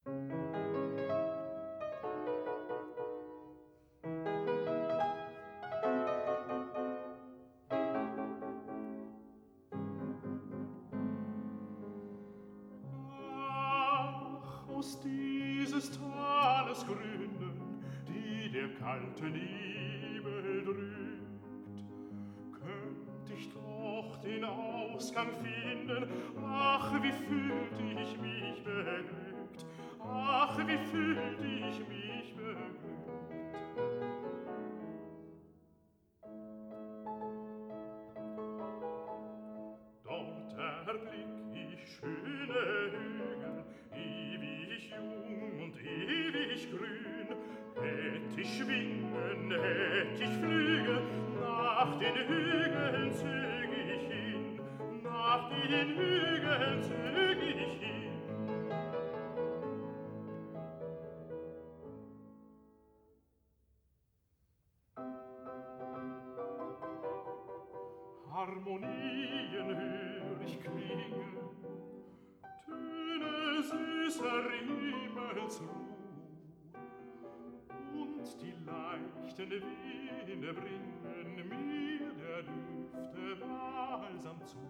Ach, aus dieses Tales Gründen, die der kalte Nebel drückt, könnt ich doch den Ausgang finden. Ach, wie fühlt ich mich beglückt, ach, wie fühlt ich mich beglückt. Dort erblick ich schöne Hügel, ewig jung und ewig grün. Hätt ich Schwingen, hätt ich Flügel, nach den Hügeln zög ich hin, nach den Hügeln zög ich hin. Harmonien hör ich klingen, Töne süßer Himmelsruh, und die leichten Winde bringen mir der Düfte Balsam zu.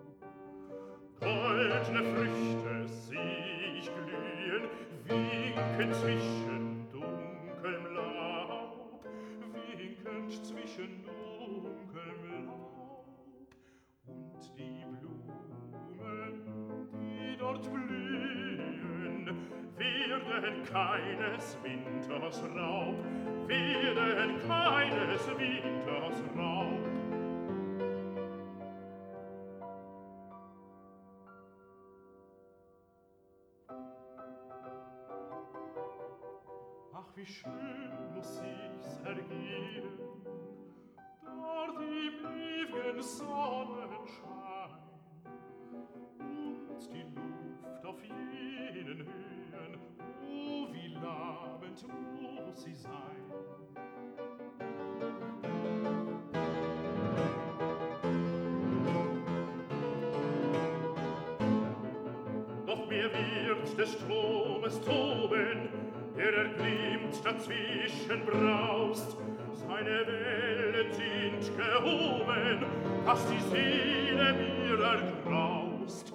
Goldne Früchte seh ich glühen, winken zwischen dunkelm Laub, winkend zwischen dunkelm Laub. Und die Blumen, die dort blühen, werden keines Winters Raub, werden keines Winters Raub. Ach, wie schön muss sich's ergehen, dort im ewigen Sonnenschein, und die Luft auf jenen Höhen, oh, wie labend muss sie sein. Doch mir wird des Stromes toben, der erglimmt dazwischen braust. Seine Wellen sind gehoben, dass die Seele mir ergraust.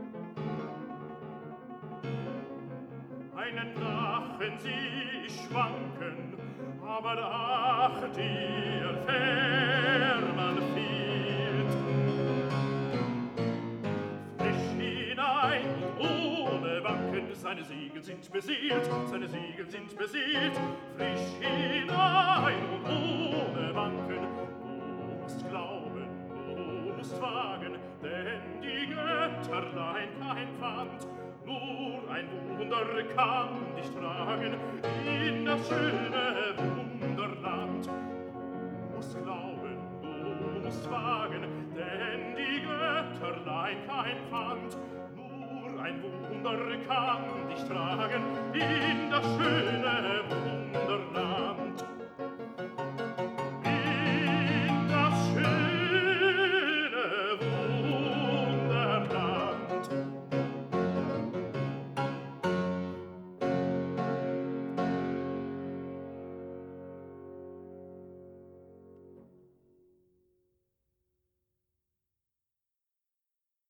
Einen Drachen sieh ich schwanken, aber ach, der Fährmann fehlt. Frisch hinein und ohne Wanken, seine Segel sind beseelt, seine Segel sind beseelt. Frisch hinein und ohne Wanken, du musst glauben, du musst wagen, denn die Götterlein kein Pfand, nur ein Wunder kann dich tragen in das schöne Wunderland. Du musst glauben, du musst wagen, denn die Götterlein kein Pfand, nur ein Wunder kann dich tragen in das schöne Wunderland.